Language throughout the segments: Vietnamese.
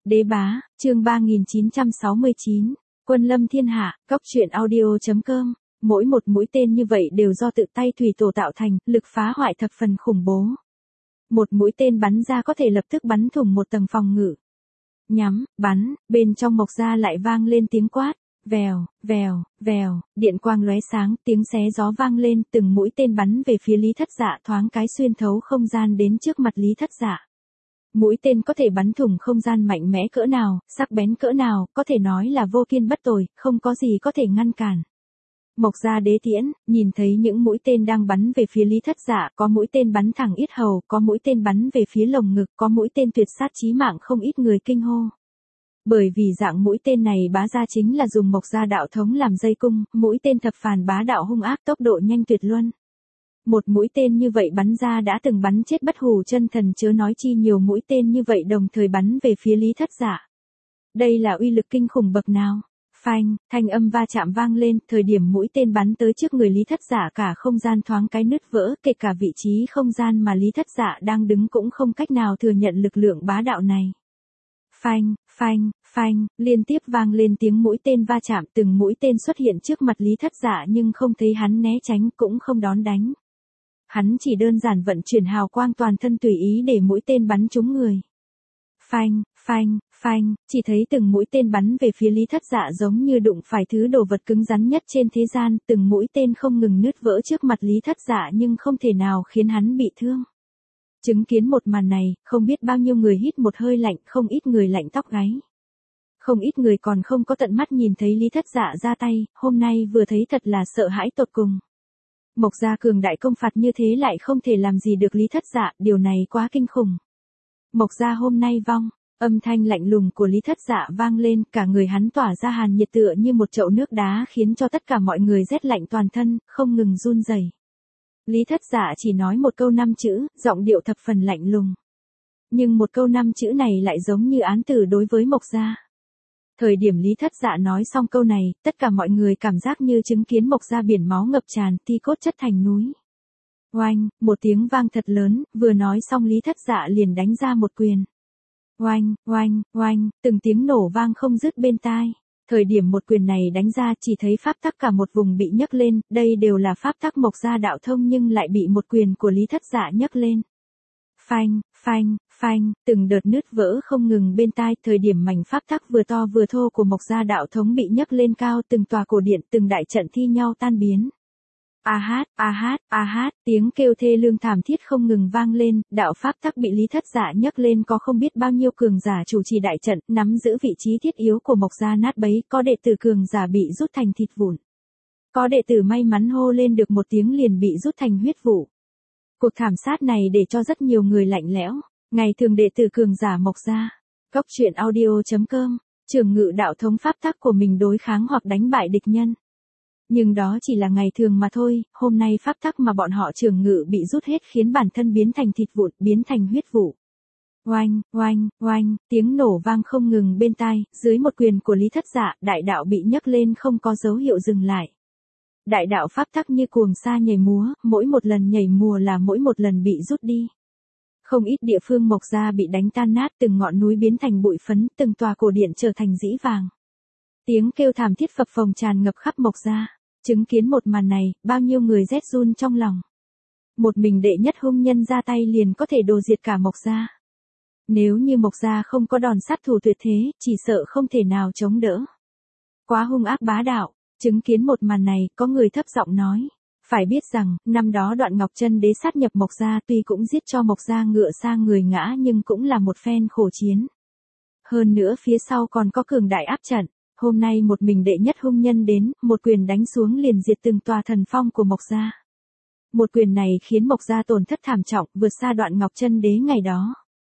Đế bá, chương 3969, Quân lâm thiên hạ, cóc truyện audio.com, mỗi một mũi tên như vậy đều do tự tay thủy tổ tạo thành, lực phá hoại thập phần khủng bố. Một mũi tên bắn ra có thể lập tức bắn thủng một tầng phòng ngự. Nhắm, bắn, bên trong Mộc Gia lại vang lên tiếng quát, vèo, vèo, vèo, điện quang lóe sáng, tiếng xé gió vang lên, từng mũi tên bắn về phía Lý Thất Dạ thoáng cái xuyên thấu không gian đến trước mặt Lý Thất Dạ. Mũi tên có thể bắn thủng không gian mạnh mẽ cỡ nào, sắc bén cỡ nào, có thể nói là vô kiên bất tồi, không có gì có thể ngăn cản. Mộc Gia đế tiễn, nhìn thấy những mũi tên đang bắn về phía Lý Thất Dạ, có mũi tên bắn thẳng yết hầu, có mũi tên bắn về phía lồng ngực, có mũi tên tuyệt sát chí mạng, không ít người kinh hô. Bởi vì dạng mũi tên này bá ra chính là dùng Mộc Gia đạo thống làm dây cung, mũi tên thập phàn bá đạo hung ác, tốc độ nhanh tuyệt luân. Một mũi tên như vậy bắn ra đã từng bắn chết bất hủ chân thần, chớ nói chi nhiều mũi tên như vậy đồng thời bắn về phía Lý Thất Dạ. Đây là uy lực kinh khủng bậc nào? Phanh, thanh âm va chạm vang lên, thời điểm mũi tên bắn tới trước người Lý Thất Dạ cả không gian thoáng cái nứt vỡ, kể cả vị trí không gian mà Lý Thất Dạ đang đứng cũng không cách nào thừa nhận lực lượng bá đạo này. Phanh, phanh, phanh, liên tiếp vang lên tiếng mũi tên va chạm, từng mũi tên xuất hiện trước mặt Lý Thất Dạ nhưng không thấy hắn né tránh, cũng không đón đánh. Hắn chỉ đơn giản vận chuyển hào quang toàn thân tùy ý để mũi tên bắn trúng người. Phanh, phanh, phanh, chỉ thấy từng mũi tên bắn về phía Lý Thất Dạ giống như đụng phải thứ đồ vật cứng rắn nhất trên thế gian, từng mũi tên không ngừng nứt vỡ trước mặt Lý Thất Dạ nhưng không thể nào khiến hắn bị thương. Chứng kiến một màn này, không biết bao nhiêu người hít một hơi lạnh, không ít người lạnh tóc gáy. Không ít người còn không có tận mắt nhìn thấy Lý Thất Dạ ra tay, hôm nay vừa thấy thật là sợ hãi tột cùng. Mộc Gia cường đại công phạt như thế lại không thể làm gì được Lý Thất Dạ, điều này quá kinh khủng. Mộc Gia hôm nay vong, âm thanh lạnh lùng của Lý Thất Dạ vang lên, cả người hắn tỏa ra hàn nhiệt tựa như một chậu nước đá khiến cho tất cả mọi người rét lạnh toàn thân, không ngừng run rẩy. Lý Thất Dạ chỉ nói một câu 5 chữ, giọng điệu thập phần lạnh lùng. Nhưng một câu 5 chữ này lại giống như án tử đối với Mộc Gia. Thời điểm Lý Thất Dạ nói xong câu này, tất cả mọi người cảm giác như chứng kiến Mộc Gia biển máu ngập tràn, thi cốt chất thành núi. Oanh, một tiếng vang thật lớn, vừa nói xong Lý Thất Dạ liền đánh ra một quyền. Oanh, oanh, oanh, từng tiếng nổ vang không dứt bên tai. Thời điểm một quyền này đánh ra chỉ thấy pháp tắc cả một vùng bị nhấc lên, đây đều là pháp tắc Mộc Gia đạo thông nhưng lại bị một quyền của Lý Thất Dạ nhấc lên. Phanh, phanh, phanh, từng đợt nứt vỡ không ngừng bên tai, thời điểm mảnh pháp tắc vừa to vừa thô của Mộc Gia đạo thống bị nhấc lên cao, từng tòa cổ điện, từng đại trận thi nhau tan biến. A hát, a hát, a hát, tiếng kêu thê lương thảm thiết không ngừng vang lên, đạo pháp tắc bị Lý Thất Dạ nhấc lên, có không biết bao nhiêu cường giả chủ trì đại trận, nắm giữ vị trí thiết yếu của Mộc Gia nát bấy, có đệ tử cường giả bị rút thành thịt vụn. Có đệ tử may mắn hô lên được một tiếng liền bị rút thành huyết vụ. Cuộc thảm sát này để cho rất nhiều người lạnh lẽo, ngày thường đệ tử cường giả Mộc Gia. Cóc truyện audio.com, trường ngự đạo thống pháp tắc của mình đối kháng hoặc đánh bại địch nhân. Nhưng đó chỉ là ngày thường mà thôi, hôm nay pháp tắc mà bọn họ trường ngự bị rút hết khiến bản thân biến thành thịt vụn, biến thành huyết vụ. Oanh, oanh, oanh, tiếng nổ vang không ngừng bên tai, dưới một quyền của Lý Thất Dạ, đại đạo bị nhấc lên không có dấu hiệu dừng lại. Đại đạo pháp tắc như cuồng sa nhảy múa, mỗi một lần nhảy múa là mỗi một lần bị rút đi. Không ít địa phương Mộc Gia bị đánh tan nát, từng ngọn núi biến thành bụi phấn, từng tòa cổ điện trở thành dĩ vàng. Tiếng kêu thảm thiết phập phồng tràn ngập khắp Mộc Gia. Chứng kiến một màn này, bao nhiêu người rét run trong lòng. Một mình đệ nhất hung nhân ra tay liền có thể đồ diệt cả Mộc Gia. Nếu như Mộc Gia không có đòn sát thủ tuyệt thế, chỉ sợ không thể nào chống đỡ. Quá hung ác bá đạo, chứng kiến một màn này, có người thấp giọng nói. Phải biết rằng, năm đó Đoạn Ngọc Chân đế sát nhập Mộc Gia tuy cũng giết cho Mộc Gia ngựa sang người ngã nhưng cũng là một phen khổ chiến. Hơn nữa phía sau còn có cường đại áp trận. Hôm nay một mình đệ nhất hung nhân đến, một quyền đánh xuống liền diệt từng tòa thần phong của Mộc Gia. Một quyền này khiến Mộc Gia tổn thất thảm trọng, vượt xa Đoạn Ngọc Chân đế ngày đó.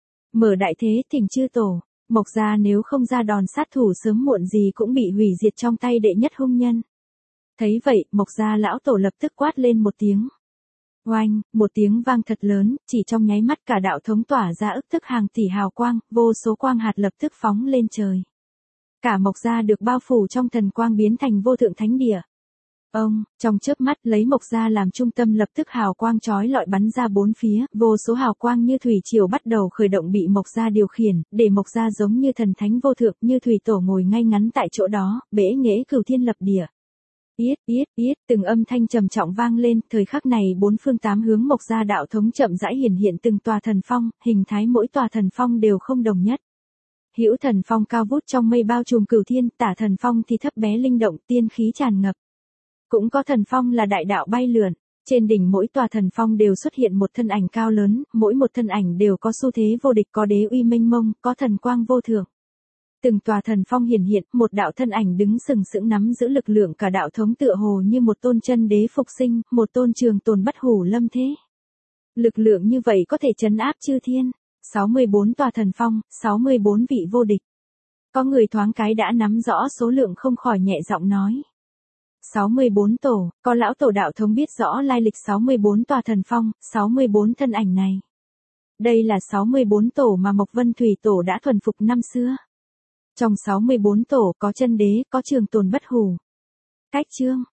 Mở đại thế thỉnh chư tổ, Mộc Gia nếu không ra đòn sát thủ sớm muộn gì cũng bị hủy diệt trong tay đệ nhất hung nhân. Thấy vậy, Mộc Gia lão tổ lập tức quát lên một tiếng. Oanh, một tiếng vang thật lớn, chỉ trong nháy mắt cả đạo thống tỏa ra ức tức hàng tỷ hào quang, vô số quang hạt lập tức phóng lên trời. Cả Mộc Gia được bao phủ trong thần quang biến thành vô thượng thánh địa. Trong chớp mắt lấy Mộc Gia làm trung tâm lập tức hào quang chói lọi bắn ra bốn phía, vô số hào quang như thủy triều bắt đầu khởi động bị Mộc Gia điều khiển, để Mộc Gia giống như thần thánh vô thượng, như thủy tổ ngồi ngay ngắn tại chỗ đó, bẽ nghễ cửu thiên lập địa. Yết, từng âm thanh trầm trọng vang lên, thời khắc này bốn phương tám hướng Mộc Gia đạo thống chậm rãi hiển hiện từng tòa thần phong, hình thái mỗi tòa thần phong đều không đồng nhất. Hữu thần phong cao vút trong mây bao trùm cửu thiên, tả thần phong thì thấp bé linh động, tiên khí tràn ngập. Cũng có thần phong là đại đạo bay lượn, trên đỉnh mỗi tòa thần phong đều xuất hiện một thân ảnh cao lớn, mỗi một thân ảnh đều có xu thế vô địch, có đế uy mênh mông, có thần quang vô thượng. Từng tòa thần phong hiển hiện, một đạo thân ảnh đứng sừng sững nắm giữ lực lượng cả đạo thống tựa hồ như một tôn chân đế phục sinh, một tôn trường tồn bất hủ lâm thế. Lực lượng như vậy có thể trấn áp chư thiên, 64 tòa thần phong, 64 vị vô địch. Có người thoáng cái đã nắm rõ số lượng không khỏi nhẹ giọng nói. 64 tổ, có lão tổ đạo thống biết rõ lai lịch 64 tòa thần phong, 64 thân ảnh này. Đây là 64 tổ mà Mộc Vân Thủy Tổ đã thuần phục năm xưa. Trong 64 tổ có chân đế, có trường tồn bất hủ. Cách chương